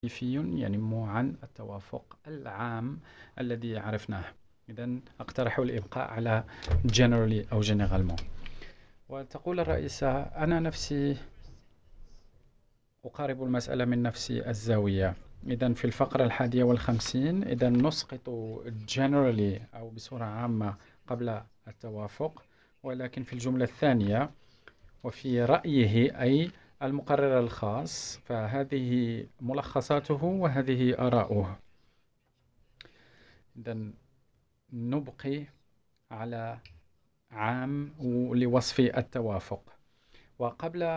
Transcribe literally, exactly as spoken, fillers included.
تعريفي ينم عن التوافق العام الذي عرفناه. إذن أقترح الإبقاء على generally أو généralement. وتقول الرئيسة: أنا نفسي أقارب المسألة من نفس الزاوية. إذن في الفقرة الحادية والخمسين إذن نسقط generally أو بصورة عامة قبل التوافق، ولكن في الجملة الثانية وفي رأيه أي المقرر الخاص، فهذه ملخصاته وهذه آراؤه. إذن نبقي على عام لوصف التوافق. وقبل